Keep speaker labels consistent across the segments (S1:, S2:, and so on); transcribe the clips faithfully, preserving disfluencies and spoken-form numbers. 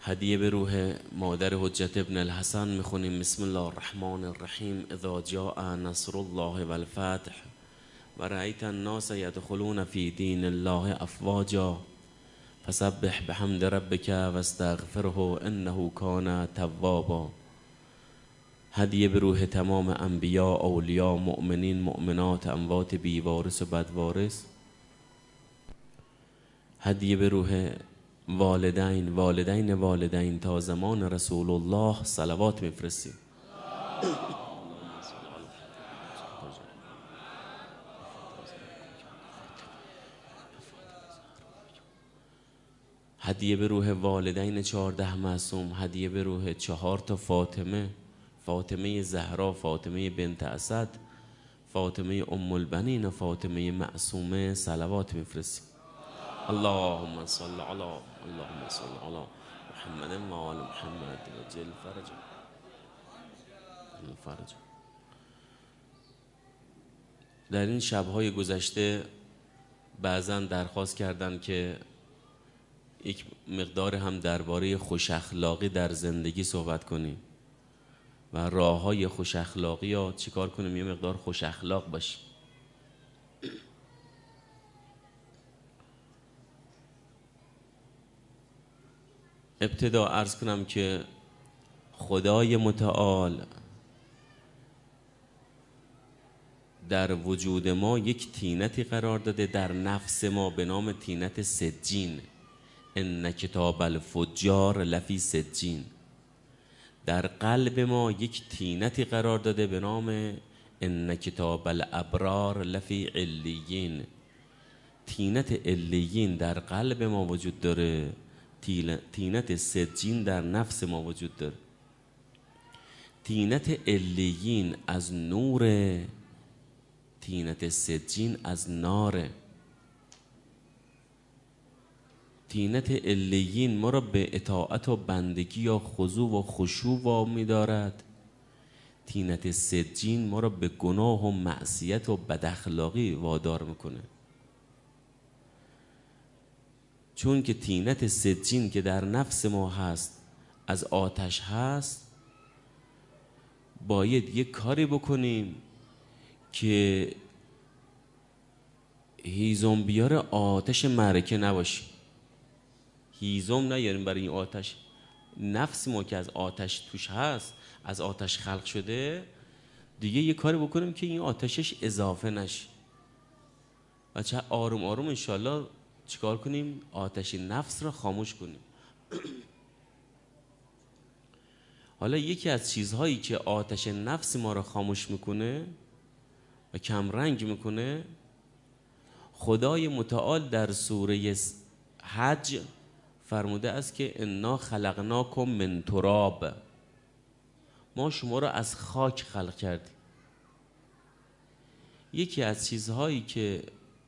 S1: هدیه به روح مادر حجت ابن الحسن میخونیم. بسم الله الرحمن الرحیم. اذا جاء نصر الله والفتح و رأیت الناس يدخلون فی دین الله افواجا فسبح بحمد ربک واستغفره انه کان توابا. هدیه به روح تمام انبیا، اولیا، مؤمنین، مؤمنات، اموات بیوارث و بدوارث. هدیه به روح والدین، والدین والدین تا زمان رسول الله صلوات میفرستیم. هدیه به روح والدین چهارده معصوم. هدیه به روح چهار تا فاطمه، فاطمه زهرا، فاطمه بنت اسد، فاطمه ام البنین و فاطمه معصومه صلوات میفرستیم. اللهم صل علی اللهم صل علی محمد و آل محمد و جل فرج فرج. در این شب‌های گذشته بعضا درخواست کردند که یک مقدار هم درباره خوش اخلاقی در زندگی صحبت کنیم و راه‌های خوش اخلاقی یا چیکار کنیم یه مقدار خوش اخلاق باشیم. ابتدا عرض کنم که خدای متعال در وجود ما یک طینتی قرار داده در نفس ما به نام طینت سجین. ان کتاب الفجار لفی سجین. در قلب ما یک طینتی قرار داده به نام ان کتاب الابرار لفی علیین. طینت علیین در قلب ما وجود داره، طینت سجین در نفس ما وجود داره. طینت علیین از نور، طینت سجین از ناره. طینت علیین ما را به اطاعت و بندگی یا خضوع و خشوع وامی دارد. طینت سجین ما را به گناه و معصیت و بداخلاقی وادار میکنه. چون که طینت سجین که در نفس ما هست از آتش هست، باید یک کاری بکنیم که هیزم بیار آتش معرکه نباشیم. هیزم نیاریم برای این آتش. نفس ما که از آتش توش هست، از آتش خلق شده، دیگه یک کاری بکنیم که این آتشش اضافه نشه و چه آروم آروم انشالله چیکار کنیم؟ آتش نفس را خاموش کنیم. حالا یکی از چیزهایی که آتش نفس ما را خاموش میکنه و کم رنگ میکنه، خدای متعال در سوره حج فرموده است که انا خلقناکم من تراب. ما شما را از خاک خلق کردیم. یکی از چیزهایی که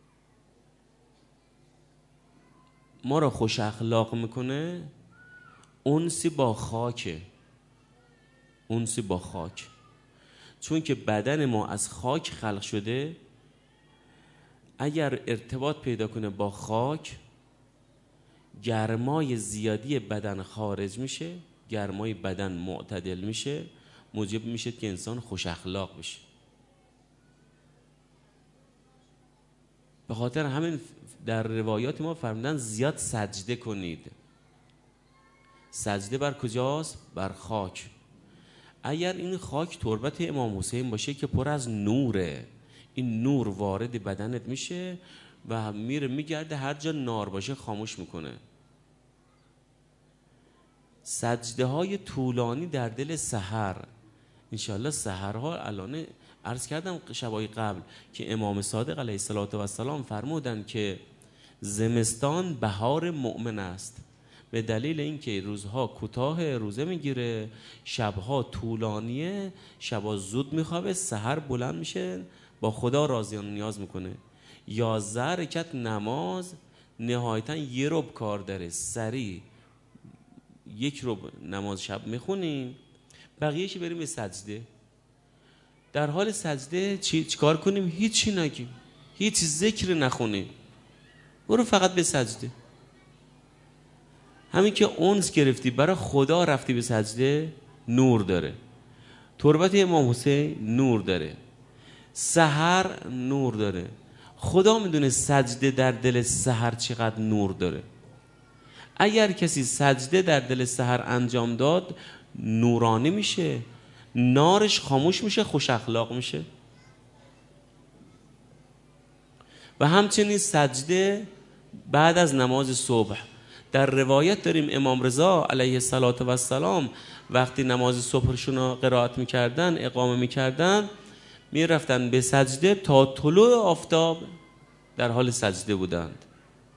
S1: ما را خوش اخلاق میکنه انسی با خاکه. انسی با خاک. چون که بدن ما از خاک خلق شده، اگر ارتباط پیدا کنه با خاک، گرمای زیادی بدن خارج میشه، گرمای بدن معتدل میشه، موجب میشه که انسان خوش اخلاق بشه. به خاطر همین در روایات ما فرمودن زیاد سجده کنید. سجده بر کجاست؟ بر خاک. اگر این خاک تربت امام حسین باشه که پر از نوره، این نور وارد بدنت میشه و میره میگرده هر جا نار باشه خاموش میکنه. سجده های طولانی در دل سحر، انشالله سحرها الان عرض کردم شبای قبل که امام صادق علیه السلام فرمودن که زمستان بهار مؤمن است، به دلیل اینکه روزها کوتاه روزه میگیره، شبها طولانیه، شبها زود میخوابه، سحر بلند میشه با خدا راضیان نیاز میکنه. یازده رکعت نماز نهایتا یه ربع کار داره، سریع یک ربع نماز شب میخونیم، بقیه‌اش بریم به سجده. در حال سجده چی چیکار کنیم؟ هیچی نگیم، هیچ ذکر نخونیم، برو فقط به سجده. همین که اونس گرفتی برای خدا رفتی به سجده نور داره. تربت امام حسین نور داره. سحر نور داره. خدا میدونه سجده در دل سحر چقدر نور داره. اگر کسی سجده در دل سحر انجام داد نورانی میشه، نارش خاموش میشه، خوش اخلاق میشه. و همچنین سجده بعد از نماز صبح، در روایت داریم امام رضا علیه السلام وقتی نماز صبحشون رو قرائت میکردن، اقامه میکردن، میرفتن به سجده تا طلوع آفتاب در حال سجده بودند.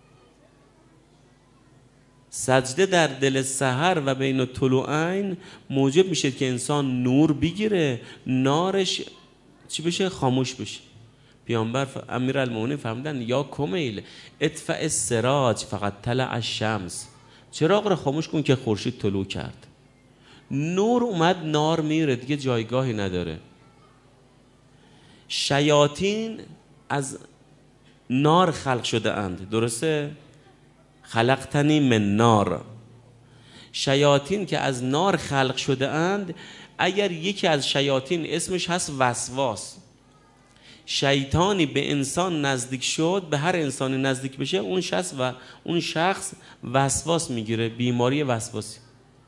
S1: سجده در دل سحر و بین طلوعین موجب میشه که انسان نور بگیره، نارش چی بشه؟ خاموش بشه. پیامبر امیرالمومنین فرمودن یا کمیل اطفئ السراج فقط طلع الشمس، چراغ رو خاموش کن که خورشید طلوع کرد. نور اومد، نار میره دیگه، جایگاهی نداره. شیاطین از نار خلق شده اند، درسته؟ خلقتنی من نار. شیاطین که از نار خلق شده اند، اگر یکی از شیاطین اسمش هست وسواس، شیطانی به انسان نزدیک شد، به هر انسانی نزدیک بشه، اون شخص و اون شخص وسواس میگیره، بیماری وسواسی.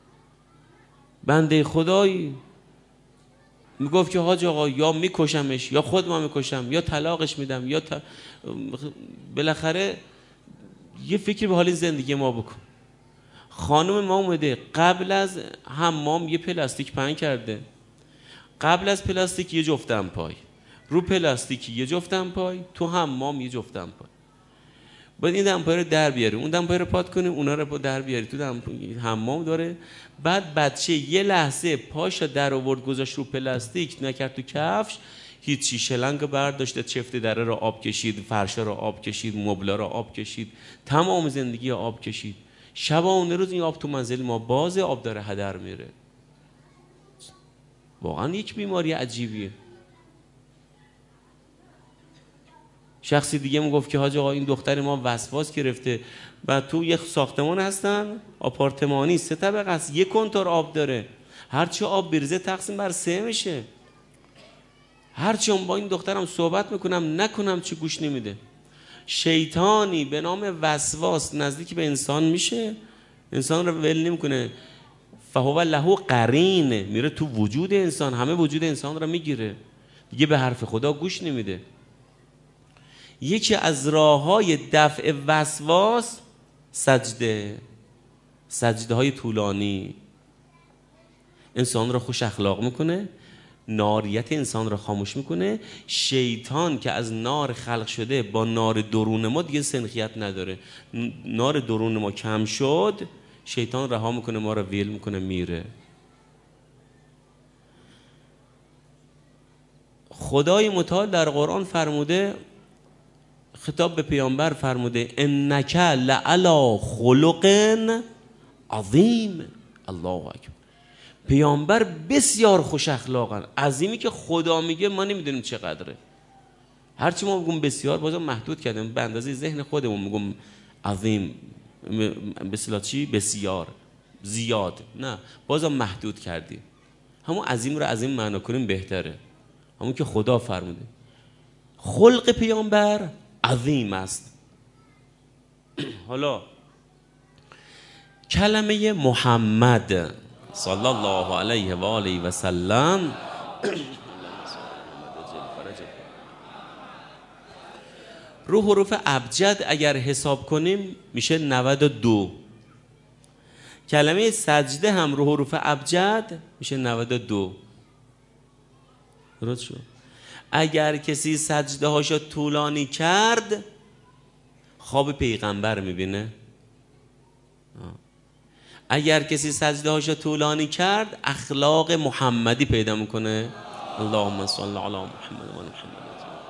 S1: بنده خدایی میگفت که حاج آقا یا میکشمش یا خود ما میکشم یا طلاقش میدم یا ت... بالاخره یه فکر به حال زندگی ما بکن. خانم ما اومده قبل از حمام یه پلاستیک پهن کرده، قبل از پلاستیک یه جفت دمپای، رو پلاستیکی یه جفت دمپای، تو حمام یه جفت دمپای. باید این دمپای رو در بیاری، اون دمپای رو پات کنی، اونا رو در بیاری تو دمپای. حمام داره. بعد بچه یه لحظه پاشو در آورد گذاشت رو پلاستیک، نکرد تو کفش، هیچی، شلنگ برداشت، چفت دره رو آب کشید، فرشه رو آب کشید، مبلا رو آب کشید، تمام زندگی آب کشید. شبانه روز این آب تو منزل ما بازه، آب داره هدر میره. واقعا یک بیماری عجیبیه. شخصی دیگه میگفت که حاج آقا این دختر ما وسواس گرفته و تو یک ساختمان هستن آپارتمانی، سه طبقه است، یک کنتور آب داره، هرچی آب بریزه تقسیم بر سه میشه. هرچی با این دخترم صحبت میکنم نکنم چه گوش نمیده. شیطانی به نام وسواس نزدیک به انسان میشه، انسان رو ول نمیکنه، فهو له قرین، میره تو وجود انسان، همه وجود انسان رو میگیره، دیگه به حرف خدا گوش نمیده. یکی از راه‌های دفع وسواس سجده، سجده های طولانی انسان رو خوش اخلاق میکنه، ناریت انسان رو خاموش میکنه. شیطان که از نار خلق شده با نار درون ما دیگه سنخیت نداره. نار درون ما کم شد، شیطان رها میکنه، ما رو ویل میکنه، میره. خدای متعال در قرآن فرموده، خطاب به پیامبر فرموده انک لعلی خلق عظیم. الله اکبر. پیامبر بسیار خوش اخلاقن. عظیمی که خدا میگه ما نمیدونیم چقدره. هرچی ما بگیم بسیار بازم محدود کردیم به اندازه ذهن خودمون، میگم عظیم به اصطلاح چی؟ بسیار، زیاد، نه بازم محدود کردیم. همون عظیم رو عظیم معنا کنیم بهتره، همون که خدا فرموده. خلق پیامبر عظیم است. حالا کلمه محمد صلی الله علیه و آله و سلم رو حروف ابجد اگر حساب کنیم میشه نود و دو. کلمه سجده هم رو حروف ابجد میشه نود و دو. درست شد؟ اگر کسی سجده هاشو طولانی کرد خواب پیغمبر میبینه. اگر کسی سجده هاشو طولانی کرد اخلاق محمدی پیدا میکنه. اللهم صل علی محمد و محمد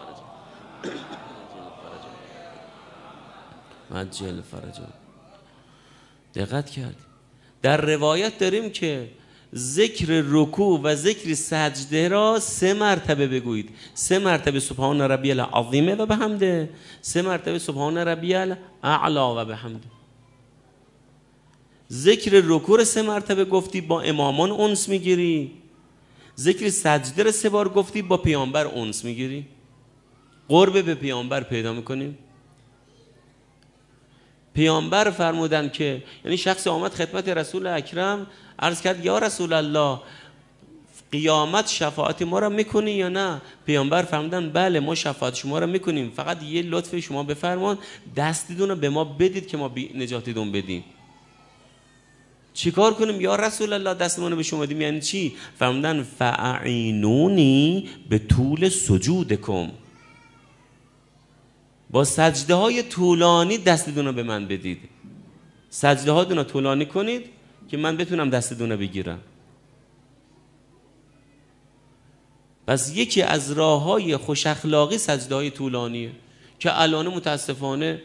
S1: عجل فرجه. دقت کرد؟ در روایت داریم که ذکر رکوع و ذکر سجده را سه مرتبه بگویید. سه مرتبه سبحان ربی العظیم و بحمده، سه مرتبه سبحان ربی الاعلی و بحمده. ذکر رکوع رو سه مرتبه گفتی با امامان انس میگیری، ذکر سجده رو سه بار گفتی با پیامبر انس میگیری، قرب به پیامبر پیدا میکنیم. پیامبر فرمودن که یعنی شخص آمد خدمت رسول اکرم عرض کرد یا رسول الله قیامت شفاعت ما را میکنی یا نه؟ پیامبر فرمودن بله ما شفاعت شما را میکنیم، فقط یه لطف شما بفرمان دستیدون رو به ما بدید که ما نجاتیدون بدیم. چیکار کنیم یا رسول الله دستمون رو به شما بدیم؟ یعنی چی؟ فرمودن فاعینونی به طول سجودکم، با سجده های طولانی دستتون رو به من بدید. سجده هاتون رو طولانی کنید که من بتونم دستتون رو بگیرم. پس یکی از راه های خوش اخلاقی سجده های طولانیه که الان متاسفانه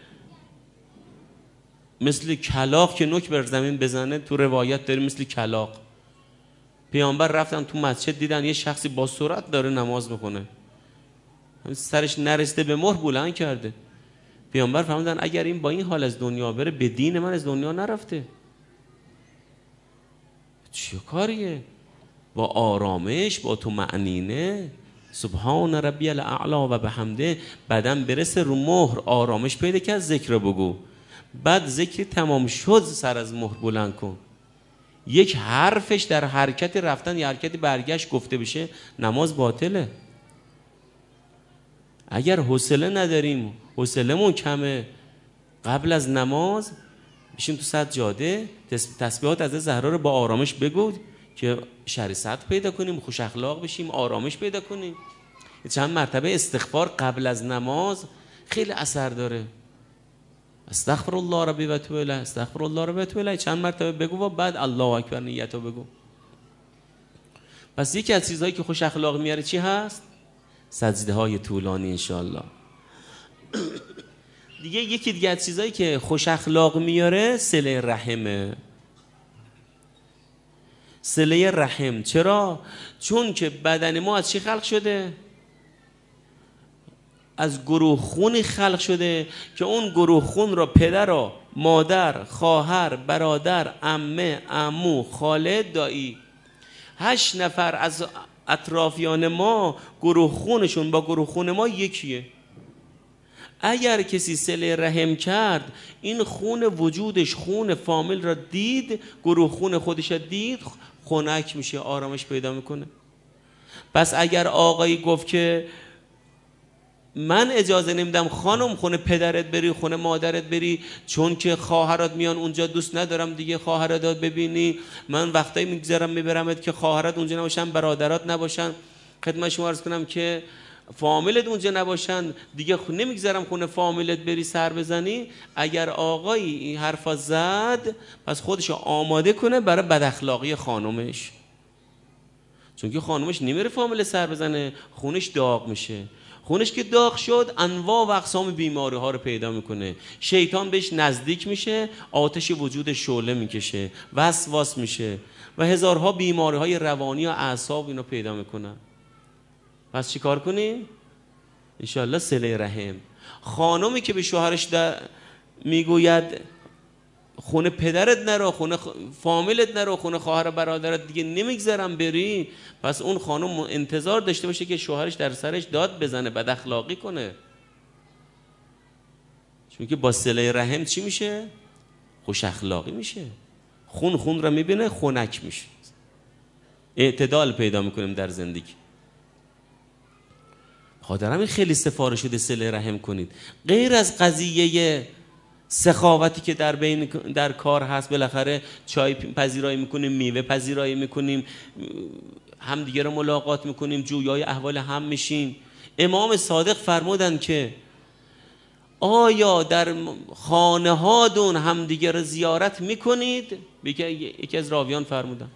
S1: مثل کلاغ که نوک بر زمین بزنه تو روایت داره، مثل کلاغ. پیامبر رفتن تو مسجد دیدن یه شخصی با سرعت داره نماز میکنه، سرش نرسته به مهر بلند کرده. پیامبر فرمودن اگر این با این حال از دنیا بره به دین من از دنیا نرفته. چه کاریه؟ با آرامش، با تو معنینه، سبحان ربی الاعلا و بحمده، بدن برسه رو مهر، آرامش پیدا کرد، ذکر بگو. بعد ذکر تمام شد سر از مهر بلند کن. یک حرفش در حرکت رفتن یا حرکت برگشت گفته بشه نماز باطله. اگر حوصله نداریم، حوصله‌مون کمه، قبل از نماز بشیم تو سجاده تسبیحات از زهرا رو با آرامش بگو که شریعت پیدا کنیم، خوش اخلاق بشیم، آرامش پیدا کنیم. چند مرتبه استغفار قبل از نماز خیلی اثر داره. استغفر الله ربی و اتوب الیه، استغفر الله ربی و اتوب الیه چند مرتبه بگو و بعد الله اکبر نیتو بگو. پس یکی از چیزهایی که خوش اخلاق میاره چی هست؟ سجده های طولانی انشاءالله. دیگه یکی دیگه از چیزهایی که خوش اخلاق میاره صله رحمه. صله رحم چرا؟ چون که بدن ما از چی خلق شده؟ از گروه خونی خلق شده که اون گروه خون را پدر و مادر، خواهر، برادر، عمه، عمو، خاله، دایی، هشت نفر از اطرافیان ما گروه خونشون با گروه خون ما یکیه. اگر کسی صله رحم کرد، این خون وجودش، خون فامیل را دید، گروه خون خودش را دید، خنک میشه، آرامش پیدا میکنه. پس اگر آقایی گفت که من اجازه نمیدم خانم خونه پدرت بری، خونه مادرت بری، چون که خواهرات میان اونجا، دوست ندارم دیگه خواهرات ببینی، من وقتایی میگذارم میبرمت که خواهرات اونجا نباشن، برادرات نباشن، خدمت شما عرض کنم که فامیلت اونجا نباشن، دیگه نمیگذارم خونه فامیلت بری سر بزنی. اگر آقایی این حرفا زد، پس خودشو آماده کنه برای بد اخلاقی خانومش، چون که خانومش نمیره فامیل سر بزنه، خونش داغ میشه. خونش که داغ شد انواع و اقسام بیماری ها رو پیدا میکنه، شیطان بهش نزدیک میشه، آتش وجود شعله میکشه، وسواس میشه و هزارها بیماری های روانی و اعصاب اینو پیدا میکنن. پس چی کار کنیم؟ انشاءالله صله رحم. خانمی که به شوهرش میگوید خونه پدرت نرو، خونه فامیلت نرو، خونه خواهر برادرت دیگه نمیگذارم بری، پس اون خانم انتظار داشته باشه که شوهرش در سرش داد بزنه، بد اخلاقی کنه. چون که با صله رحم چی میشه؟ خوش اخلاقی میشه. خون خون را میبینه، خنک میشه، اعتدال پیدا میکنیم در زندگی. خاطر همین خیلی سفارش شده صله رحم کنید. غیر از قضیه سخاوتی که در بین در کار هست، بالاخره چای پذیرایی میکنیم، میوه پذیرایی میکنیم، هم دیگه رو ملاقات میکنیم، جویای احوال هم میشیم. امام صادق فرمودن که آیا در خانه هاتون هم دیگه رو زیارت میکنید؟ یکی از راویان فرمودن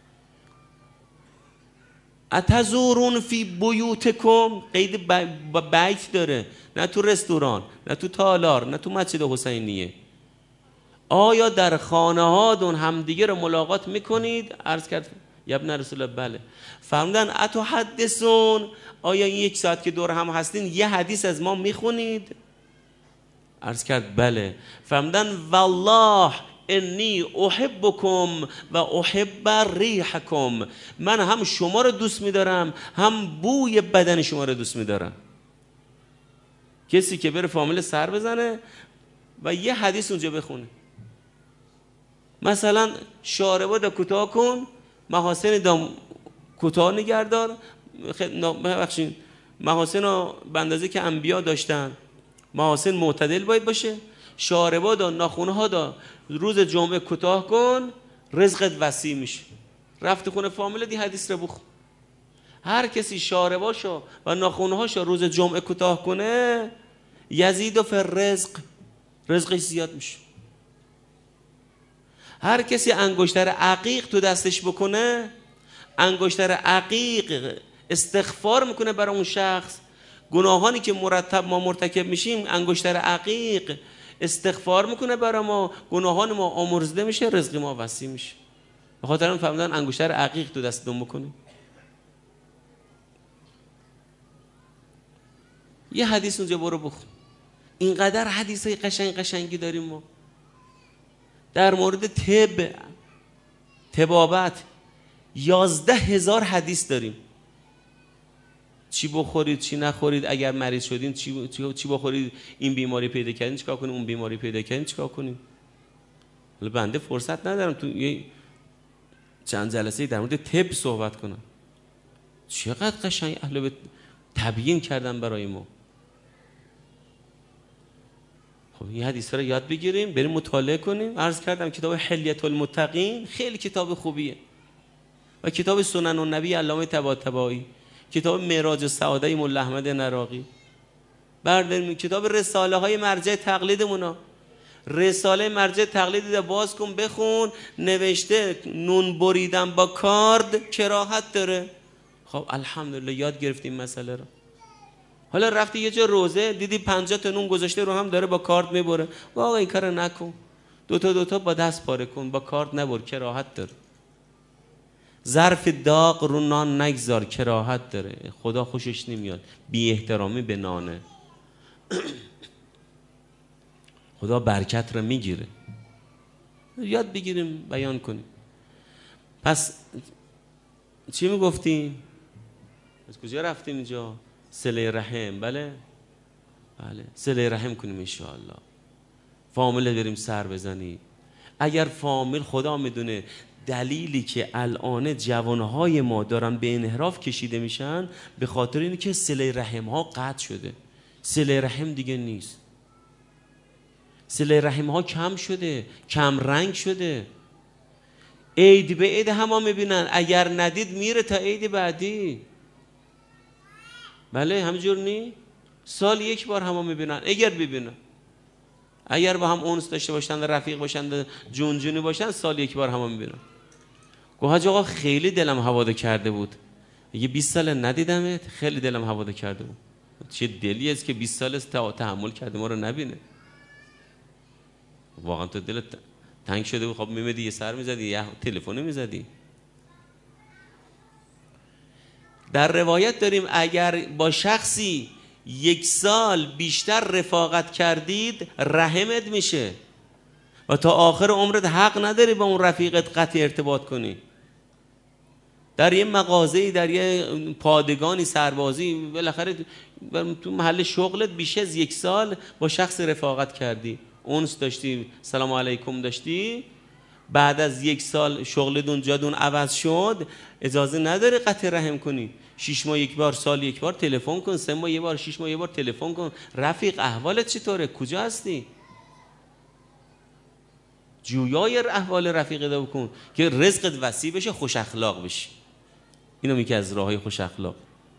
S1: اتزورون فی بیوتکم، قید بیت داره، نه تو رستوران، نه تو تالار، نه تو مسجد حسینیه. آیا در خانه هاتون همدیگه رو ملاقات میکنید؟ عرض کرد یا ابن رسول الله بله. فرمودن اتحدثون، آیا این یک ساعت که دور هم هستین یه حدیث از ما میخونید؟ عرض کرد بله. فرمودن والله انی احبکم و احب ریحکم، من هم شما رو دوست می‌دارم هم بوی بدن شما رو دوست می‌دارم. کسی که بره فامیل سر بزنه و یه حدیث اونجا بخونه، مثلا شاربا دا کوتاه کن، محاسن دا کوتاه نگردار، ببخشید محاسن رو به اندازه که انبیا داشتن، محاسن معتدل باید باشه. شاربا دا ناخونه ها دا روز جمعه کوتاه کن، رزقت وسیع میشه. رفت خونه فامیل دی حدیث رو بخون. هر کسی شارباشو و ناخونه هاشو روز جمعه کوتاه کنه، یزید و فر رزق، رزقش زیاد میشه. هر کسی انگشتر عقیق تو دستش بکنه، انگشتر عقیق استغفار میکنه برای اون شخص، گناهانی که مرتب ما مرتکب میشیم انگشتر عقیق استغفار میکنه برای ما، گناهان ما آمرزیده میشه، رزق ما وسیع میشه. به خاطر اون فهمیدن انگشتر عقیق تو دستتون بکنه. یه حدیث اونجا برو بخون. اینقدر حدیثای قشنگ قشنگی داریم ما در مورد طب، طبابت. یازده هزار حدیث داریم. چی بخورید چی نخورید، اگر مریض شدین چی چی بخورید، این بیماری پیدا کردین چیکار کنین، اون بیماری پیدا کردین چیکار کنین. حالا بنده فرصت ندارم تو یه چند جلسه در مورد طب صحبت کنم. چقدر قشنگ اهل بیت تبیین کردن برای ما. خب این حدیثا رو یاد بگیریم، بریم مطالعه کنیم. عرض کردم کتاب حلیة المتقین خیلی کتاب خوبیه، و کتاب سنن النبی علامه طباطبایی، کتاب معراج السعاده مولا احمد نراقی. برداریم کتاب رساله های مرجع تقلیدمونا، رساله مرجع تقلید باز کن بخون، نوشته نون بریدن با کارد کراهت داره. خب الحمدلله یاد گرفتیم مسئله رو. حالا رفتی یه جا روزه دیدی پنجاه تا نون گذاشته رو هم داره با کارد میبره، واقعا این کارو نکن، دوتا دوتا با دست پاره کن، با کارد نبر، کراهت داره. ظرف داغ رو نان نگذار، کراهت داره، خدا خوشش نمیاد، بی احترامی به نانه. خدا برکت رو میگیره. یاد بگیریم بیان کنیم. پس چی میگفتیم؟ از کجا رفتیم اینجا؟ صله رحم. بله بله صله رحم کنیم انشاءالله. فامیل بریم سر بزنیم. اگر فامیل، خدا میدونه دلیلی که الان جوانهای ما دارن به انحراف کشیده میشن به خاطر اینه که صله رحم ها قطع شده. صله رحم دیگه نیست. صله رحم ها کم شده، کم رنگ شده. عید به عید هم ها میبینن، اگر ندید میره تا عید بعدی. بله همجور نی؟ سال یک بار هم ها میبینن، اگر ببینن، اگر با هم اونس داشته باشن، رفیق باشن، جون جونی باشن، سال یک بار هم ها میبینن. گوه حاج آقا خیلی دلم هواده کرده بود، یه بیست سال ندیدمت، خیلی دلم هواده کرده بود. چه دلی است که بیست سال است تحمل کرده ما رو نبینه. واقعا تو دلت تنگ شده بود، خب میمدی یه سر میزدی، یه تلفن میزدی. در روایت داریم اگر با شخصی یک سال بیشتر رفاقت کردید رحمت میشه و تا آخر عمرت حق نداری با اون رفیقت قطع ارتباط کنی. در یه مغازه‌ای، در یه پادگانی، سربازی، بالاخره تو محل شغلت بیش از یک سال با شخص رفاقت کردی، اونس داشتی، سلام علیکم داشتی، بعد از یک سال شغلتون جادون عوض شد، اجازه نداره قطع رحم کنی. شش ماه یک بار، سال یک بار تلفن کن، سه ماه یک بار، شش ماه یک بار تلفن کن. رفیق احوالت چطوره؟ کجا هستی؟ جویای احوال رفیق دو کن که رزقت وسیع بشه، خوش اخلاق بشی. اینو میگه از راههای خوش اخلاق.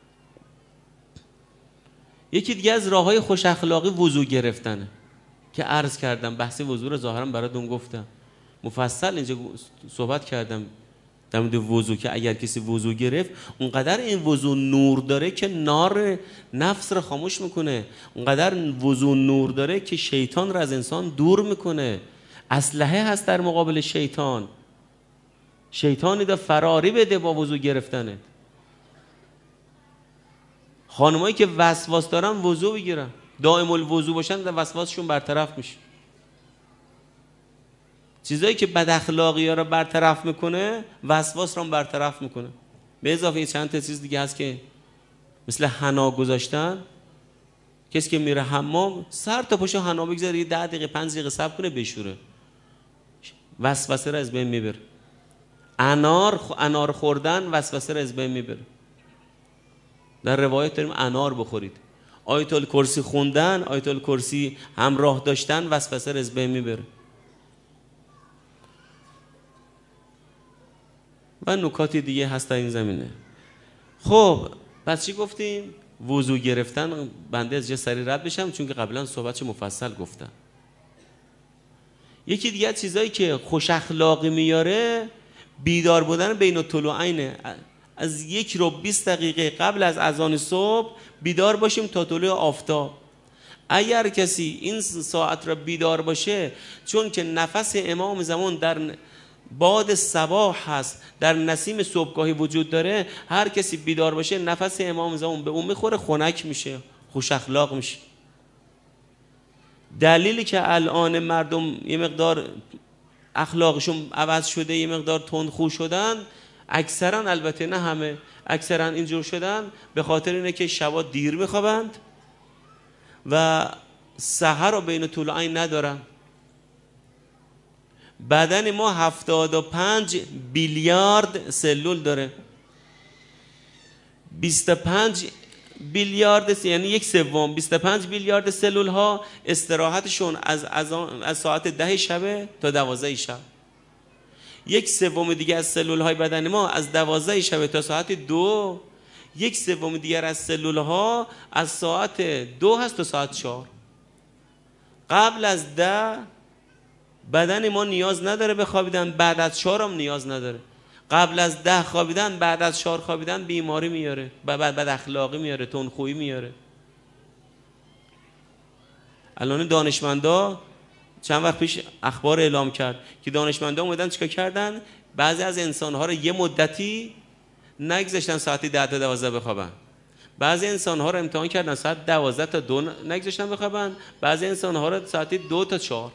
S1: یکی دیگه از راههای خوش اخلاقی وضو گرفتنه که عرض کردم، بحث وضو رو ظاهرا براتون گفتم، مفصل اینجا صحبت کردم در مورد وضو که اگر کسی وضو گرفت اونقدر این وضو نور داره که نار نفس رو خاموش میکنه، اونقدر وضو نور داره که شیطان رو از انسان دور میکنه، اسلحه هست در مقابل شیطان. شیطانی دا فراری بده با وضو گرفتنه. خانمایی که وسواس دارن وضو بگیرن، دائم الوضو باشن، وسواسشون برطرف میشه. چیزایی که بد اخلاقی ها رو برطرف میکنه وسواس رو هم برطرف میکنه. به اضافه این چند تا چیز دیگه هست که مثل حنا گذاشتن. کسی که میره حمام سر تا پاشو حنا بگذاره یه ده دقیقه پنج دقیقه صبر کنه بشوره، وسوسه رو از بین میبره. انار انار خوردن وسوسه رو از بین میبره. در روایت داریم انار بخورید. آیت الکرسی خوندن، آیت الکرسی همراه داشتن وسوسه رو از بین میبره. و نکات دیگه هست در این زمینه. خب پس چی گفتیم؟ وضو گرفتن. بنده از جا سری رد بشم چون که قبلا صحبتش مفصل گفتم. یکی دیگه چیزایی که خوش اخلاقی میاره بیدار بودن بین الطلوعین. از یک رو بیست دقیقه قبل از اذان صبح بیدار باشیم تا طلوع آفتاب. اگر کسی این ساعت را بیدار باشه، چون که نفس امام زمان در باد صباح هست، در نسیم صبحگاهی وجود داره، هر کسی بیدار باشه نفس امام زمان به اون میخوره، خنک میشه، خوش اخلاق میشه. دلیلی که الان مردم یه مقدار اخلاقشون عوض شده، یه مقدار تندخو شدن، اکثرا، البته نه همه، اکثرا اینجور شدن به خاطر اینه که شبا دیر میخوابند و سحر رو بین طلوعین ندارن. بدن ما هفتاد و پنج بیلیارد سلول داره. بیست و پنج بیلیارد، یعنی یک سوم، بیست و پنج بیلیارد سلول ها استراحتشون از از, از ساعت ده شب تا دوازده شب. یک سوم دیگه از سلول های بدن ما از دوازده شب تا ساعت دو. یک سوم دیگر از سلول ها از ساعت دو هست تا ساعت چهار. قبل از ده بدن ما نیاز نداره به خوابیدن، بعد از چهار هم نیاز نداره. قبل از ده خوابیدن، بعد از چهار خوابیدن بیماری میاره، بعد بد اخلاقی میاره، تندخویی میاره. الان دانشمندا چند وقت پیش اخبار اعلام کرد که دانشمندا اومدن چیکار کردن؟ بعضی از انسان‌ها رو یه مدتی نگذاشتن ساعتی ده تا دوازده بخوابن. بعضی انسان‌ها رو امتحان کردن ساعت دوازده تا دو نگذاشتن بخوابن. بعضی انسان‌ها رو ساعتی دو تا چهار.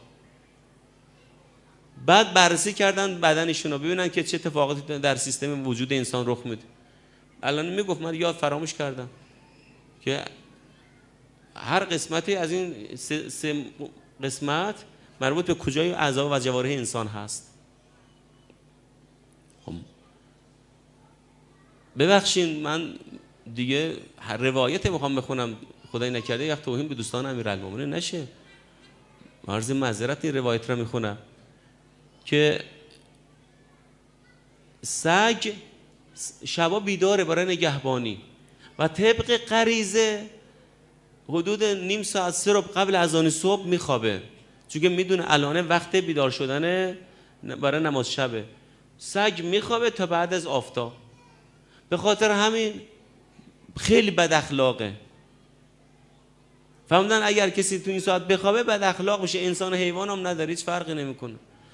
S1: بعد بررسی کردن بدنشون رو ببینن که چه اتفاقاتی در سیستم وجود انسان رخ میده. الان میگفت من یاد فراموش کردم که هر قسمتی از این سه, سه قسمت مربوط به کجای اعضا و جوارح انسان هست. ببخشید من دیگه روایت میخوام بخونم، خدای نکرده یک توهین به دوستان امیرالمومنین نشه. عرض معذرت این روایت رو میخونم که سگ شبا بیداره برای نگهبانی و طبق غریزه حدود نیم ساعت سه رو قبل اذان صبح میخوابه، چون که میدونه الان وقت بیدار شدن برای نماز شبه. سگ میخوابه تا بعد از آفتاب. به خاطر همین خیلی بد اخلاقه. فهمیدن اگر کسی تو این ساعت بخوابه بد اخلاق میشه. انسان و حیوان هم نداره، هیچ فرقی نمیکنه.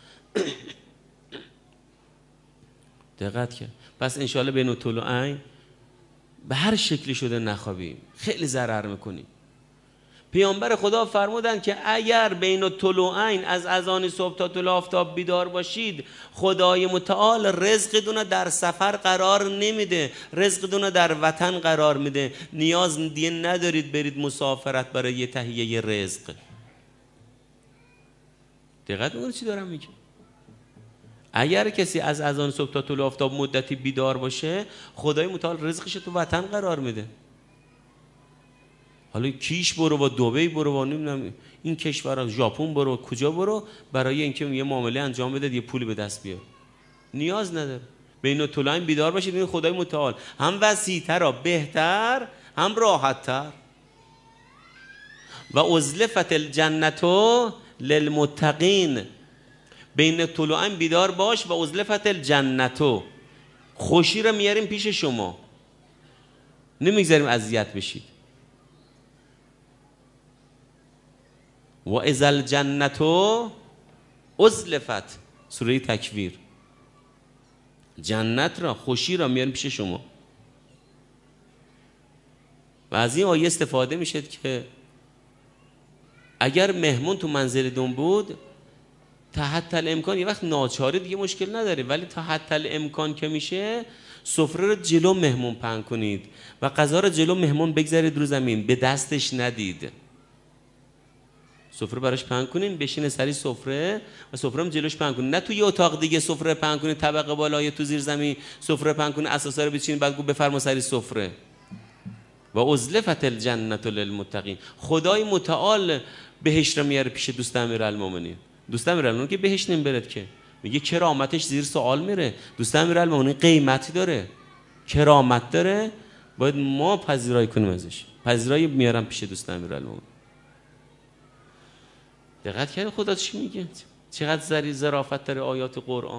S1: دقت کرد. پس انشالله بین الطلوعین به هر شکلی شده نخوابیم، خیلی ضرر میکنیم. پیامبر خدا فرمودن که اگر بین الطلوعین از اذان صبح تا طلوع آفتاب بیدار باشید، خدای متعال رزقتون در سفر قرار نمیده، رزقتون در وطن قرار میده. نیاز دیگه ندارید برید مسافرت برای تهیه رزق. دقت میکنید چی دارم میگم؟ اگر کسی از اذان صبح تا طلوع آفتاب مدتی بیدار باشه، خدای متعال رزقش تو وطن قرار میده. حالا کیش برو و دبی برو و نمیدونم این کشورها، ژاپن برو، کجا برو، برای اینکه یه معامله انجام بده، یه پولی به دست بیار. نیاز نداره. بین الطلوعین بیدار باشید، این خدای متعال هم وسیع‌تر و بهتر، هم راحت‌تر. و ازلفت الجنت للمتقین. بین الطلوعین بیدار باش و ازلفت الجنت، خوشی رو میاریم پیش شما، نمیگذاریم اذیت بشید. و اذا الجنت ازلفت، سوره تکویر. جنت را، خوشی را میاریم پیش شما. و از این آیه استفاده میشه که اگر مهمون تو منزلتون بود، تحت الامکان یه وقت ناچاری دیگه مشکل نداره، ولی تحت الامکان که میشه سفره رو جلو مهمون پهن کنید و غذا رو جلو مهمون بگذارید رو زمین، به دستش ندید. سفره براش پهن کنین، بشینه سری سفره و سفره هم جلوش پهن کنین. نه توی اتاق دیگه سفره پهن کنین، طبقه بالای تو زیر زمین سفره پهن کنین، اساسا رو بچینین بعد گو بفرما سری سفره. و ازلفت الجنت للمتقین. خدای متعال بهشت رو میاره پیش دوست امیرالمومنین. دوست امیرالمومنین که بهشت نمیبرد که، میگه کرامتش زیر سوال میره. دوست امیرالمومنین قیمتی داره، کرامت داره، باید ما پذیرایی کنیم ازش. پذیرایی میارم پیش دوست امیرالمومنین. دقت کردید خدا چی میگه؟ چقدر زری ظرافت داره آیات قرآن.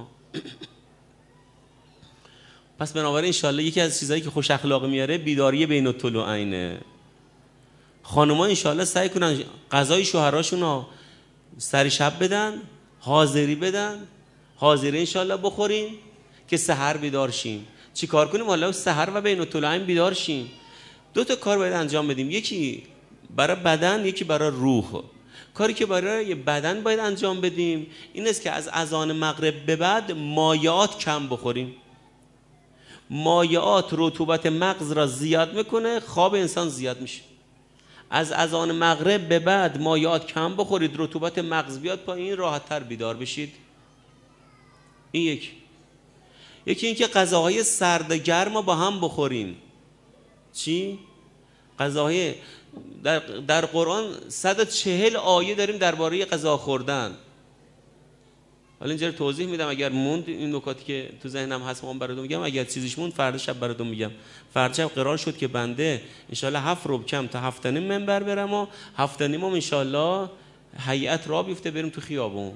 S1: پس بنابراین انشالله یکی از چیزایی که خوش اخلاق میاره بیداری بین الطلوعینه. خانم‌ها انشالله سعی کنن غذای شوهراشون رو سر شب بدن، حاضری بدن، حاضری انشالله بخوریم که سحر بیدار شیم. چی کار کنیم؟ حالا سحر و بین الطلوعین بیدار شیم. دو تا کار باید انجام بدیم، یکی برای بدن، یکی برای روح. کاری که برای بدن باید انجام بدیم این است که از اذان مغرب به بعد مایعات کم بخوریم. مایعات رطوبت مغز را زیاد میکنه، خواب انسان زیاد میشه. از اذان مغرب به بعد مایعات کم بخورید، رطوبت مغز بیاد پایین، راحت تر بیدار بشید. این یک. یکی این که غذاهای سرد گرم با هم بخوریم. چی؟ غذاهای در, در قرآن صد و چهل آیه داریم درباره غذا خوردن. حالا اینجا توضیح میدم، اگر موند این نکاتی که تو ذهنم هست من براتون میگم، اگر چیزیش موند فردا شب براتون میگم. فردا شب قرار شد که بنده انشالله هفت ربع کم تا هفت نیم منبر برم و هفت نیم هم انشالله هیئت را بیفته بریم تو خیابون.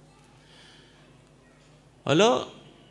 S1: حالا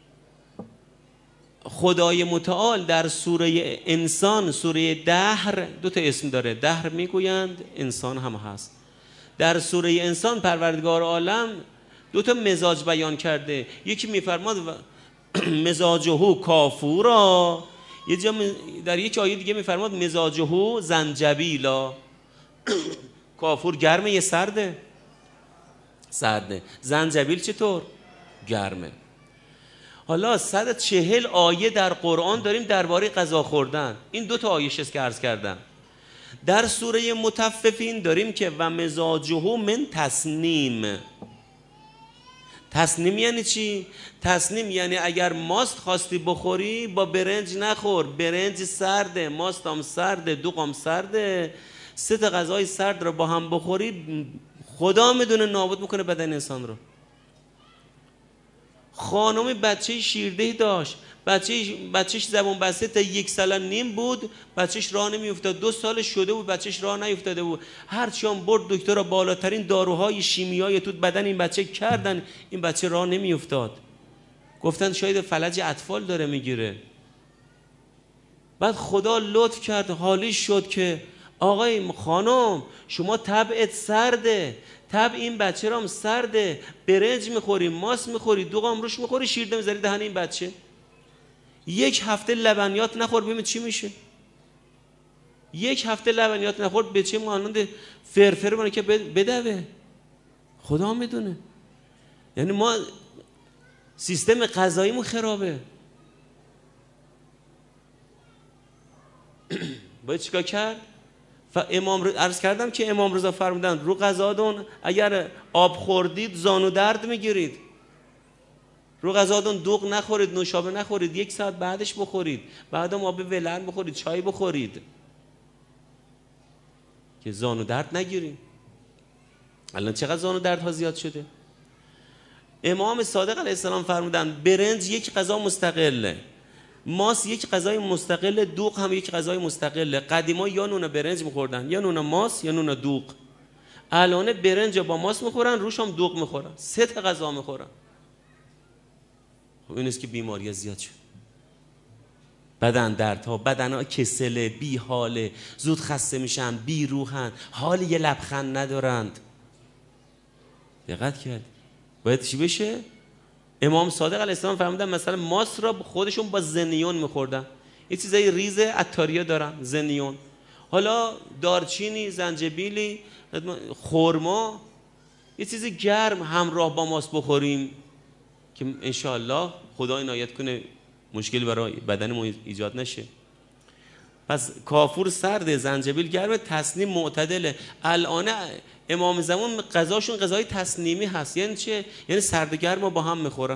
S1: خدای متعال در سوره انسان، سوره دهر، دو تا اسم داره، دهر میگویند، انسان هم هست. در سوره انسان پروردگار عالم دو تا مزاج بیان کرده. یکی میفرماد مزاجهو کافورا، یه جا در یک آیه دیگه میفرماد مزاجهو زنجبیلا. کافور گرمه یه سرده؟ سرده. زنجبیل چطور؟ گرمه. حالا صد و چهل آیه در قرآن داریم درباره غذا خوردن. این دو تا آیه‌ش است که عرض کردم. در سوره مطففین داریم که و مزاجه من تسنیم. تسنیم یعنی چی؟ تسنیم یعنی اگر ماست خواستی بخوری با برنج نخور، برنج سرده، ماست هم سرده، دوغ هم سرده، سه تا غذای سرد رو با هم بخوری خدا میدونه نابود میکنه بدن انسان رو. خانم بچه شیردهی داشت، بچه بچهش زبون بسته تا یک سال نیم بود، بچهش راه نمیافتاد، دو سال شده بود بچهش راه نیفتاده بود. هرچی هم برد دکتر را بالاترین داروهای شیمیایی تو بدن این بچه کردن، این بچه راه نمیافتاد. گفتن شاید فلج اطفال داره میگیره. بعد خدا لطف کرد حالی شد که آقای خانم شما طبعت سرده، طبع این بچه رام سرده، برنج میخوری، ماست میخوری، دوغام روش میخوری، شیر نمیذاری دهن این بچه. یک هفته لبنیات نخور ببین چی میشه. یک هفته لبنیات نخور بچه مانند فرفر مونه که بدوه. خدا میدونه. یعنی ما سیستم غذاییمون خرابه. باید چیکار کرد؟ امام عرض کردم که امام رضا فرمودن رو غذاتون اگر آب خوردید زانو درد میگیرید، رو غذاتون دوغ نخورید، نوشابه نخورید، یک ساعت بعدش بخورید، بعدم آب ولرم بخورید، چای بخورید که زانو درد نگیرید. الان چقدر زانو دردها زیاد شده. امام صادق علیه السلام فرمودن برنج یک غذا مستقله، ماست یک غذای مستقل، دوغ هم یک غذای مستقله. قدیما یا نون برنج میخوردن یا نون ماست یا نون دوغ. الان برنج با ماست میخورن، روش هم دوغ میخورن، سه تا غذا میخورن. خب این است که بیماری زیاد شد. بدن دردها، بدنها کسله، بی حاله، زود خسته میشن، بی روحن، حال یه لبخند ندارند. دقت کرد باید چی بشه؟ امام صادق علیه السلام فرمودن مثلا ماست را خودشون با زنیون میخوردن. یه چیزای ریز عطاریه دارن، زنیون. حالا دارچینی، زنجبیلی، خرما، یه چیز گرم همراه با ماست بخوریم که انشاءالله خدا عنایت کنه مشکلی برای بدن ما ایجاد نشه. پس کافور سرده، زنجبیل گرمه، تسنیم معتدله. الان امام زمان غذاشون غذای تسنیمی هست. یعنی چه؟ یعنی سرد و گرم با هم میخورن،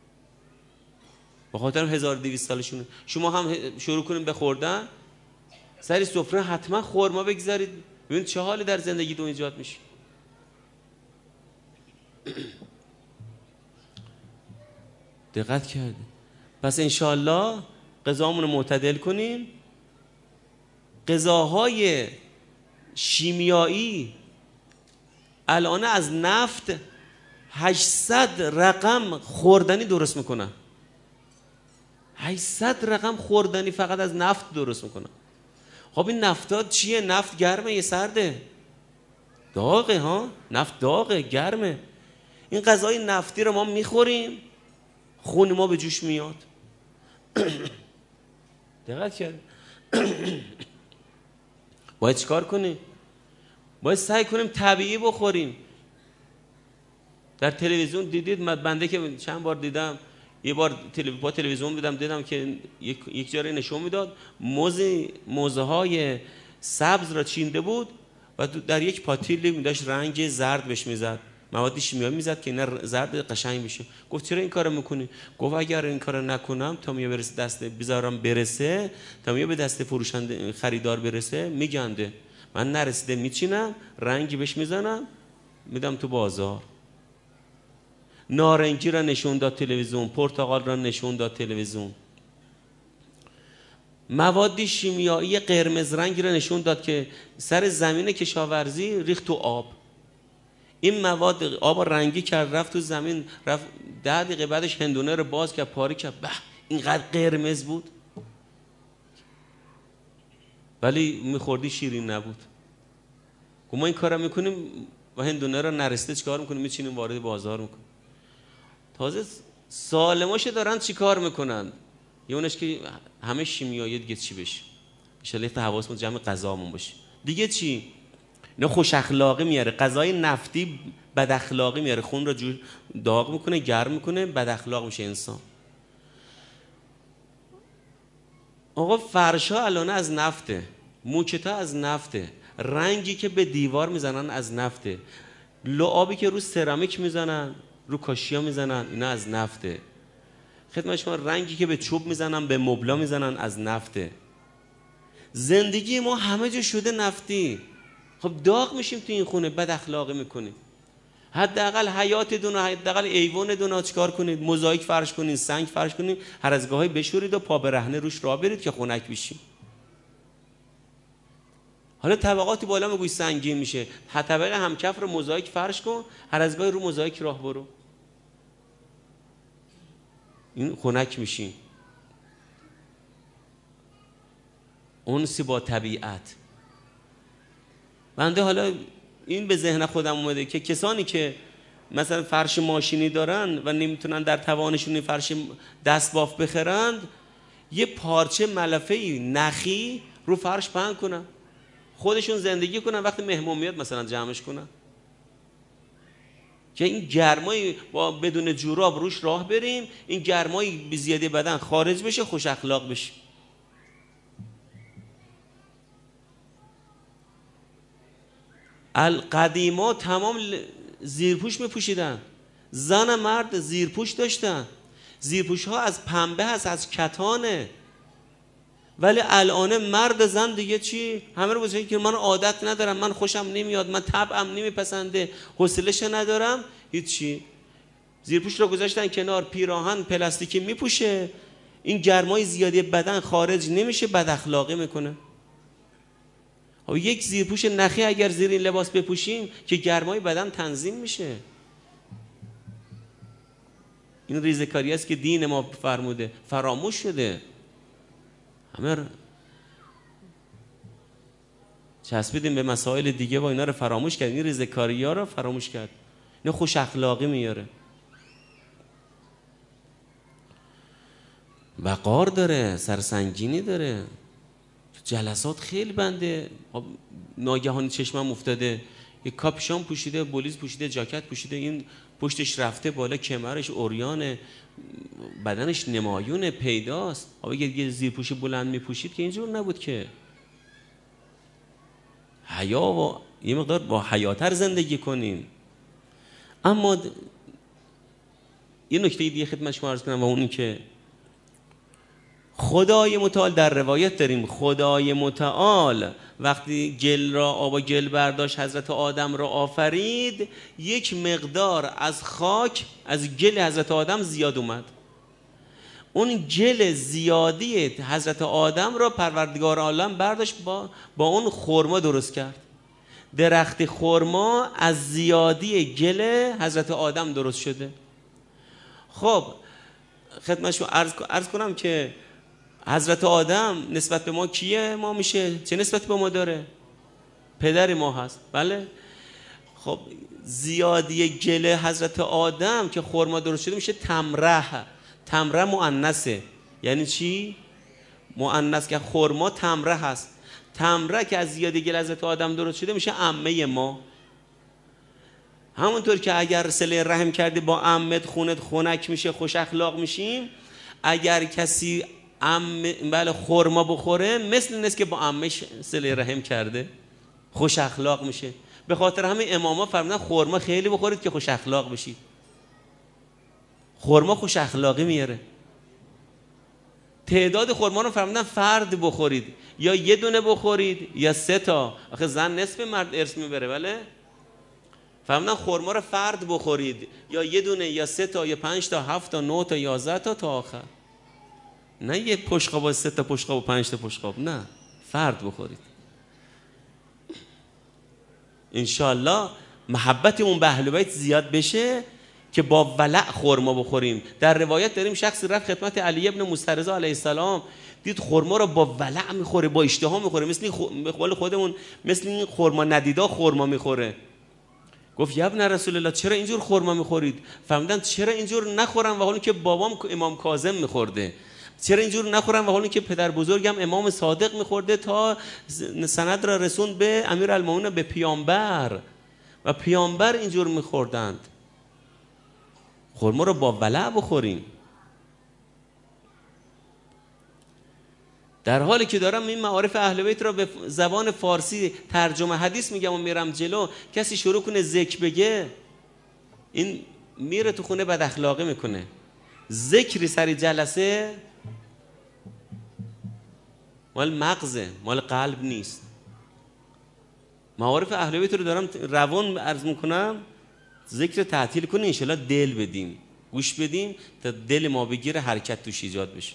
S1: به خاطر هزار و دویست سالشونه. شما هم شروع کنید به خوردن، سر سفره حتما خرما بگذارید، ببینید چه حالی در زندگیتون ایجاد میشه. دقت کردید؟ پس انشاءالله غذامون رو معتدل کنیم. غذاهای شیمیایی الان از نفت هشتصد رقم خوردنی درست میکنن. هشتصد رقم خوردنی فقط از نفت درست میکنن. خب این نفتات چیه؟ نفت گرمه یا سرده؟ داغه ها، نفت داغه، گرمه. این غذای نفتی رو ما میخوریم، خون ما به جوش میاد. دقت کرد؟ باید چیکار کنیم؟ باید سعی کنیم طبیعی بخوریم. در تلویزیون دیدید، بنده که چند بار دیدم، یه بار با تلویزیون دیدم دیدم که یک یک جایی نشون میداد موزه موزه های سبز را چینده بود و در یک پاتیلی داشت رنگ زرد بهش میزد، مواد شیمیایی میزد که اینا زرد قشنگ بشه. گفت چرا این کارو میکنی؟ گفت اگر این کارو نکنم تا میاد برسه دست بذارم برسه، تا میاد به دست فروشنده خریدار برسه میگنده. من نرسیده میچینم، رنگی بهش میزنم، میدم تو بازار. نارنجی را نشون داد تلویزیون، پرتقال را نشون داد تلویزیون، مواد شیمیایی قرمز رنگی را نشون داد که سر زمین کشاورزی ریخت تو آب. این مواد آب رنگی کرد، رفت تو زمین، رفت ده دقیقه بعدش هندونه رو باز کرد، پاره کرد، به اینقدر قرمز بود ولی میخوردی شیرین نبود. ما این کارا میکنیم و هندونه رو نرسته چیکار میکنیم؟ میچینیم وارد بازار میکنیم. تازه سالماشو دارن چی کار میکنن؟ یه اونش که همه شیمیایی دیگه چی بشه؟ انشالله تا حواسمون جمع غذامون باشه. دیگه چی؟ اینا خوش اخلاقی میاره. غذای نفتی بد اخلاقی میاره، خون رو جور داغ میکنه، گرم میکنه، بد اخلاق میشه انسان. آقا فرشا الان از نفته، موکتا از نفته، رنگی که به دیوار میزنن از نفته، لعابی که رو سرامیک میزنن، رو کاشیا میزنن، اینا از نفته. خدمت شما رنگی که به چوب میزنن، به مبلا میزنن، از نفته. زندگی ما همه جا شده نفتی. خب داغ میشیم تو این خونه، بد اخلاقی میکنیم. حداقل حیاتتون و حداقل ایوانتون چیکار کنید؟ موزاییک فرش کنید، سنگ فرش کنید، هر از گاهی بشورید و پا برهنه روش راه برید که خنک بشیم. حالا طبقاتی بالا میگوی سنگین میشه، طبقه همکف رو موزاییک فرش کن، هر از گاهی رو موزاییک راه برو، این خنک میشین. انسی با طبیعت. بنده حالا این به ذهن خودم اومده که کسانی که مثلا فرش ماشینی دارن و نمیتونن در توانشون این فرش دست باف بخرند، یه پارچه ملافه نخی رو فرش پهن کنن، خودشون زندگی کنن، وقتی مهمون میاد مثلا جمعش کنن که این گرمای با بدون جوراب روش راه بریم، این گرمای بی زیاده بدن خارج بشه، خوش اخلاق بشه. القدیما تمام زیرپوش میپوشیدن، زن مرد زیرپوش داشتن. زیرپوش ها از پنبه هست، از کتانه. ولی الان مرد زن دیگه چی؟ همه رو بزنید که من عادت ندارم، من خوشم نمیاد، من طبعم نمیپسنده، حوصله‌اش ندارم، هیچی. زیرپوش رو گذاشتن کنار، پیراهن پلاستیکی میپوشه، این گرمای زیادی بدن خارج نمیشه، بد اخلاقی میکنه. و یک زیرپوش نخی اگر زیر این لباس بپوشیم که گرمای بدن تنظیم میشه. این ریزکاری است که دین ما فرموده، فراموش شده. همه چسبیدیم به مسائل دیگه و اینا رو فراموش کرد. این ریزکاری ها رو فراموش کرد. این خوش اخلاقی میاره، وقار داره، سرسنگینی داره. جلسات خیلی بنده ناگهانی چشمم افتاده یک کاپشن پوشیده، بلیز پوشیده، جاکت پوشیده، این پشتش رفته بالا، کمرش اوریانه، بدنش نمایونه، پیداست. آقا یه زیر پوشی بلند میپوشید که اینجور نبود که. حیا و یه مقدار با حیاتر زندگی کنین. اما د... یه نکته دیگه خدمت شما عرض کنم و اون که خدای متعال در روایت داریم خدای متعال وقتی گل را آب و گل برداشت حضرت آدم را آفرید، یک مقدار از خاک از گل حضرت آدم زیاد اومد. اون گل زیادی حضرت آدم را پروردگار عالم برداشت با با اون خرما درست کرد. درخت خرما از زیادی گل حضرت آدم درست شده. خب خدمت شما عرض, عرض کنم که حضرت آدم نسبت به ما کیه؟ ما میشه چه نسبت به ما داره؟ پدر ما هست. بله. خب زیادی گل حضرت آدم که خرما درست شده میشه تمره. تمره مؤنثه. یعنی چی؟ مؤنث که خرما تمره هست. تمره که از زیادی گل حضرت آدم درست شده میشه عمه ما. همونطور که اگر صله رحم کردی با عمت خونت خنک میشه، خوش اخلاق میشیم. اگر کسی ام بله خرما بخوره مثل نیست که با عمش صله رحم کرده، خوش اخلاق میشه. به خاطر همین اماما فرمودن خرما خیلی بخورید که خوش اخلاق بشید. خرما خوش اخلاقی میاره. تعداد خرما رو فرمودن فرد بخورید، یا یه دونه بخورید یا سه تا. آخه زن نصف مرد ارث میبره. بله. فرمودن خرما رو فرد بخورید، یا یه دونه یا سه تا یا پنج تا هفت تا نه تا یازده تا تا آخر. نه یه پشقاب و سه تا پشقاب و پنج تا پشقاب، نه، فرد بخورید. انشالله محبت اون به اهل بیت زیاد بشه که با ولع خرما بخوریم. در روایت داریم شخصی رفت خدمت علی ابن موسی رضا علیه السلام، دید خرما رو با ولع میخوره، با اشتها میخوره، مثل به قول خودمون مثل این خرما ندیدا خرما میخوره. گفت یا ابن رسول الله چرا اینجور خرما میخورید؟ فرمودن چرا اینجور نخورم و حالی که بابام امام کاظم میخورده؟ چرا اینجور نخورم و حالی که پدر بزرگم امام صادق میخورده؟ تا سند را رسون به امیرالمومنین، به پیامبر، و پیامبر اینجور میخوردند. خرما رو با ولع بخوریم. در حالی که دارم این معارف اهل بیت را به زبان فارسی ترجمه حدیث میگم و میرم جلو، کسی شروع کنه ذکر بگه، این میره تو خونه بد اخلاقی میکنه. ذکری سری جلسه مال مغزه، مال قلب نیست. معارف اهل بیت رو دارم روان عرض میکنم، ذکر تعطیل کنه، انشالله دل بدیم، گوش بدیم تا دل ما بگیره، حرکت توش ایجاد بشه.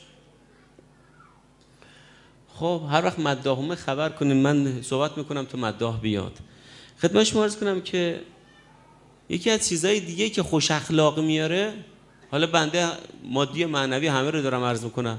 S1: خب هر وقت مداحومه خبر کنیم، من صحبت میکنم تا مداح بیاد. خدمت شما عرض کنم که یکی از چیزهای دیگه که خوش اخلاق میاره، حالا بنده مادی معنوی همه رو دارم عرض میکنم،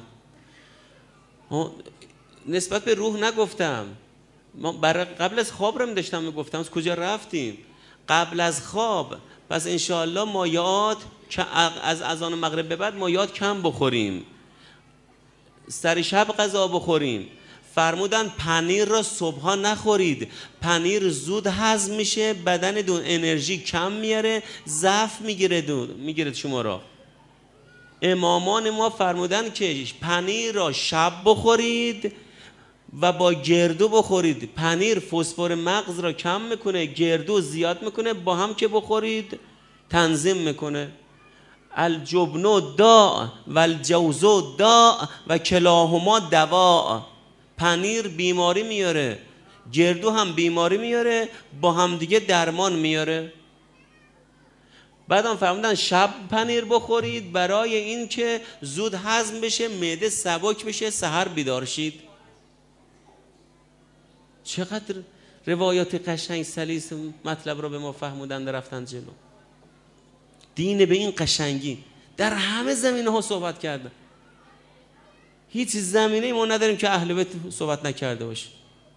S1: نسبت به روح نگفتم، ما برای قبل از خواب رو داشتم میگفتم، از کجا رفتیم؟ قبل از خواب. پس انشاءالله مایات که از اذان مغرب به بعد مایات کم بخوریم، سر شب غذا بخوریم. فرمودن پنیر را صبحا نخورید، پنیر زود هضم میشه، بدن دون انرژی کم میاره، ضعف میگیره دون میگیره شما را. امامان ما فرمودن که پنیر را شب بخورید و با گردو بخورید. پنیر فسفر مغز را کم میکنه، گردو زیاد میکنه، با هم که بخورید تنظیم میکنه. الجبن داء و الجوز داء و کلاهما دواء. پنیر بیماری میاره، گردو هم بیماری میاره، با هم دیگه درمان میاره. بعدم فرمودن شب پنیر بخورید برای این که زود هضم بشه، معده سبک بشه، سحر بیدار شید. چقدر روایات قشنگ سلیس مطلب رو به ما فهمودن، رفتن جلو. دین به این قشنگی در همه زمینه ها صحبت کرده. هیچ زمینه ما نداریم که اهل بیت صحبت نکرده باشه.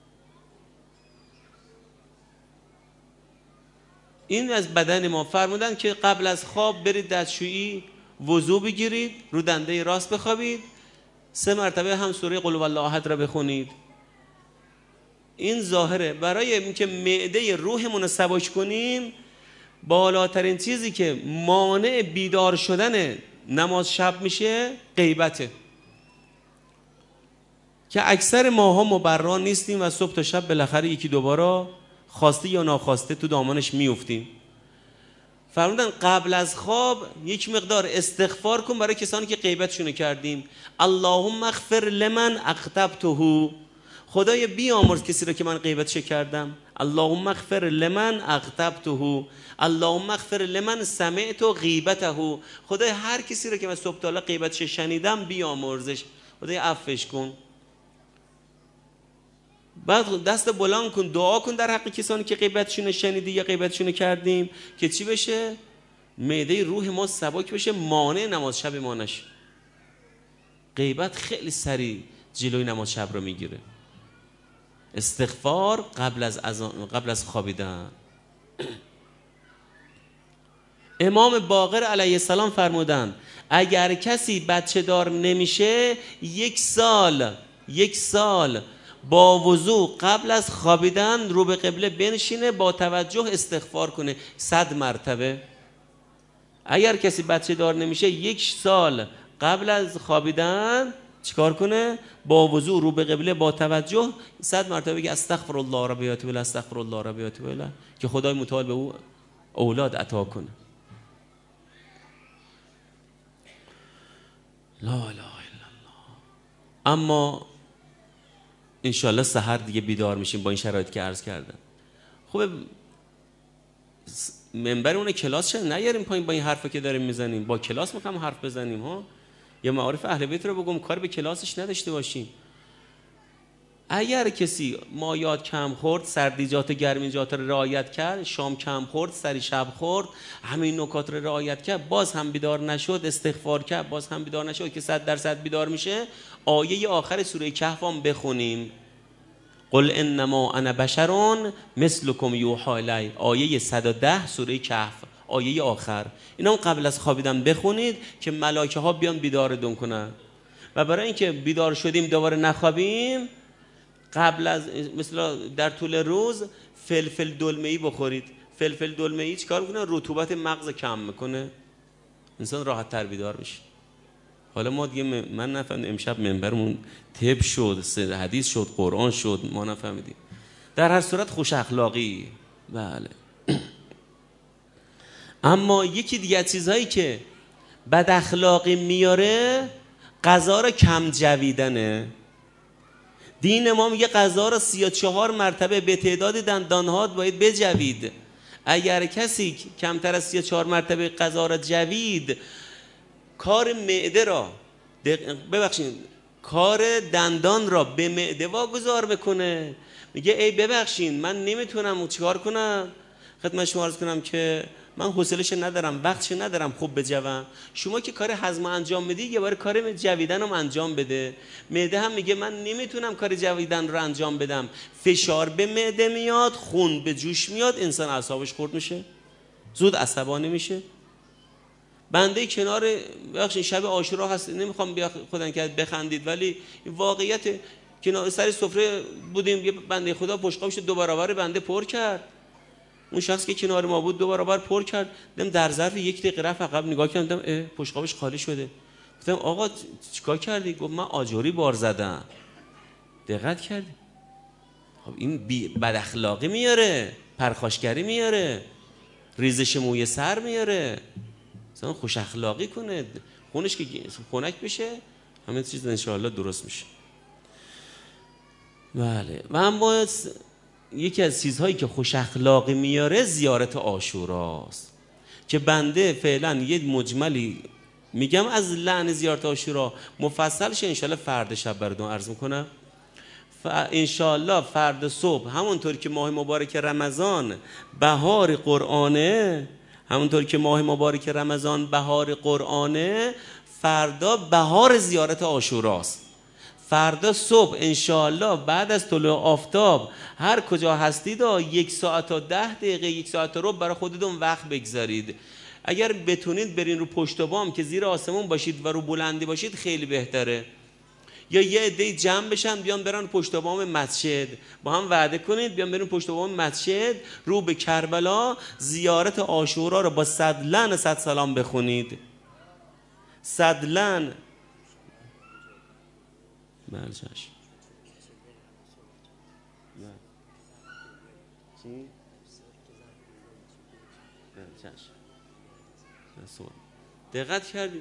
S1: این از بدن ما. فرمودن که قبل از خواب برید دستشویی، وضو بگیرید، رو دنده راست بخوابید، سه مرتبه هم سوره قل هو الله احد را بخونید. این ظاهره. برای اینکه معده روحمون رو سبک کنیم، بالاترین چیزی که مانع بیدار شدن نماز شب میشه غیبته، که اکثر ماها مبرا نیستیم و صبح تا شب بالاخره یکی دوباره خواسته یا ناخواسته تو دامانش میافتیم. فرمودن قبل از خواب یک مقدار استغفار کن برای کسانی که غیبتشون کردیم. اللهم اغفر لمن اغتبته، خدای بیامرز کسی را که من غیبتش کردم. اللهم اغفر لمن اغتبته، اللهم اغفر لمن سمعت غیبته، خدای هر کسی را که من صبح تا حالا غیبتش شنیدم بیامرزش، خدای عفوش کن. بعد دست بلند کن، دعا کن در حق کسانی که غیبتشون شنیدی یا غیبتشون کردیم، که چی بشه؟ معده روح ما سبک بشه، مانع نماز شب ما نشه. غیبت خیلی سریع جلوی نماز شب رو میگیره. استغفار قبل از قبل از خوابیدن. امام باقر علیه السلام فرمودند اگر کسی بچه دار نمیشه، یک سال یک سال با وضو قبل از خوابیدن رو به قبله بنشینه، با توجه استغفار کنه صد مرتبه. اگر کسی بچه دار نمیشه، یک سال قبل از خوابیدن چیکار کنه؟ با وضو رو به قبله با توجه صد مرتبه بگه استغفر الله ربی و اتوب الیه، استغفر الله ربی و اتوب الیه، که خدای متعال به او اولاد عطا کنه. لا اله الا الله. اما انشالله سحر دیگه بیدار میشیم با این شرایط که عرض کردم. خوبه منبر اون کلاس چه نیاریم پایین با این حرفا که داریم میزنیم، با کلاس میخوام حرف بزنیم ها، یا معارف اهل بیت رو بگم کار به کلاسش نداشته باشیم. اگر کسی مایات کم خورد، سردیجات و گرمیجات رو رعایت کرد، شام کم خورد، سری شب خورد، همین نکات رو رعایت کرد، باز هم بیدار نشد، استغفار کرد، باز هم بیدار نشد، که صد درصد بیدار میشه، آیه آخر سوره کهف هم بخونیم. قل انما انا بشر مثلکم یوحی الی، آیه صد و ده سوره کهف، آیه آخر. اینا قبل از خوابیدن بخونید که ملائکه ها بیان بیدارتون کنن. و برای اینکه بیدار شدیم دوباره نخوابیم، قبل از مثلا در طول روز فلفل دلمه‌ای بخورید. فلفل دلمه‌ای چیکار میکنه؟ رطوبت مغز کم میکنه، انسان راحت تر بیدار میشه. حالا ما دیگه من نفهمیدم، امشب منبرمون طب شد، حدیث شد، قرآن شد، ما نفهمیدیم. در هر صورت خوش اخلاقی. بله. اما یکی دیگه چیزهایی که بد اخلاقی میاره، غذا رو کم جویدنه. دین ما میگه غذا رو سی و چهار مرتبه به تعداد دندانهات باید بجوید. اگر کسی کمتر از سی و چهار مرتبه غذا رو جوید، کار معده را ببخشید کار دندان را به معده واگذار بکنه. میگه ای ببخشید من نمیتونم چیکار کنم، خدمت شما عرض کنم که من حوصله‌اش ندارم، وقتش ندارم خوب بجوم. شما که کار هضم انجام میدی، یه بار کار جویدن رو انجام بده. معده هم میگه من نمیتونم کار جویدن رو انجام بدم، فشار به معده میاد، خون به جوش میاد، انسان اعصابش خورد میشه، زود عصبانی میشه. بنده کنار بخش شب عاشورا هست، نمیخوام بیا خودن که بخندید، ولی واقعیت کنار سر سفره بودیم، یه بنده خدا بشقابش دو برابر بنده پر کرد. اون شخص که کنار ما بود دو برابر پر کرد. دیدم در ظرف یک دقیقه رفت عقب نگاه کردم، دیدم بشقابش خالی شده. گفتم آقا چیکار کردی؟ گفت من آجوری بار زدم. دقت کردی؟ خب این بد اخلاقی میاره، پرخاشگری میاره، ریزش موی سر میاره. مثلا خوش اخلاقی کنه، خونش که خنک بشه، همه چیز ان شاء الله درست میشه. بله. و اما یکی از چیزهایی که خوش اخلاقی میاره زیارت عاشوراست، که بنده فعلا یه مجملی میگم از لعن زیارت عاشورا، مفصلش ان شاء الله فردا شب براتون عرض میکنم. ان شاء الله فردا صبح، همونطور که ماه مبارک رمضان بهار قرآنه، همونطور که ماه مبارک رمضان بهار قرآنه، فردا بهار زیارت عاشوراست. فردا صبح انشاءالله بعد از طلوع آفتاب هر کجا هستید یک ساعت تا ده دقیقه، یک ساعت رو برای خودتون وقت بگذارید. اگر بتونید برین رو پشت بام که زیر آسمون باشید و رو بلندی باشید خیلی بهتره. یا یه عده جمع بشن بیان برن پشت بام مسجد، با هم وعده کنید بیان برن پشت بام مسجد رو به کربلا زیارت عاشورا رو با صد لعن صد سلام بخونید. صد لعن. بله چشم. چی؟ بله چشم. دقت کردید؟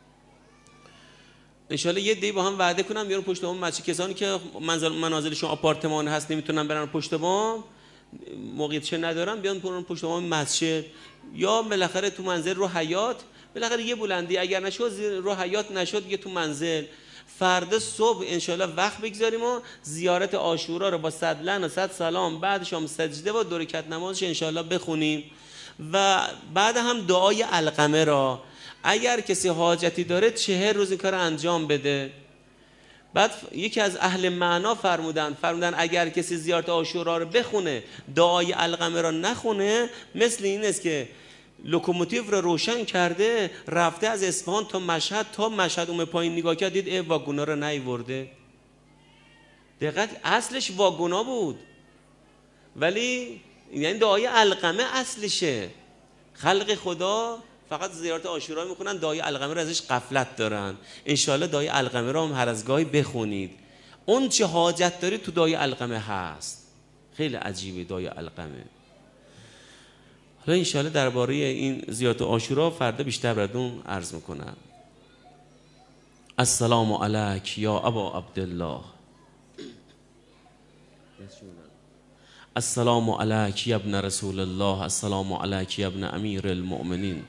S1: انشالله یه دی با هم وعده کنم بیان پشت بام مسجد. کسانی که منزل منازلشون آپارتمان هست نمیتونن برن پشت بام، موقعیت چه ندارن، بیان برن پشت بام مسجد، یا بالاخره تو منزل رو حیات، بالاخره یه بلندی اگر نشد رو حیات، نشد یه تو منزل. فردا صبح انشالله وقت بگذاریم و زیارت عاشورا رو با صد لعن و صد سلام بعدش هم سجده و دو رکعت نمازش انشالله بخونیم. و بعد هم دعای علقمه را اگر کسی حاجتی داره چهر روز این کار انجام بده. بعد یکی از اهل معنا فرمودن فرمودن اگر کسی زیارت عاشورا رو بخونه دعای علقمه را نخونه، مثل این است که لوکوموتیو رو روشن کرده رفته از اصفهان تا مشهد، تا مشهد اومه پایین نگاه کرد دید ای واگونا رو نیورده. دقت، اصلش واگونا بود ولی یعنی دعای علقمه اصلشه. خلق خدا فقط زیارت عاشورا میکنن، دعای علقمه رو ازش غفلت دارن. انشالله دعای علقمه رو هم هر از گاهی بخونید. اون چه حاجت داری تو دعای علقمه هست. خیلی عجیبه دعای علقمه. حالا انشالله درباره این زیارت عاشورا فردا بیشتر براتون عرض میکنم. السلام علیک یا ابا عبدالله. السلام علیک یا ابن رسول الله. السلام علیک یا ابن امیر المؤمنین.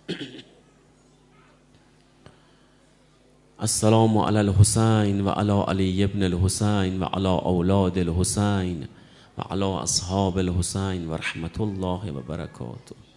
S1: السلام علی الحسین و علی علی ابن الحسین و علی اولاد الحسین و علی اصحاب الحسین و رحمت الله و برکاته.